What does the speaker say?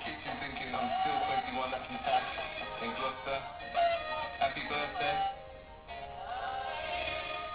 kitchen thinking I'm still 21 up in touch in Gloucester.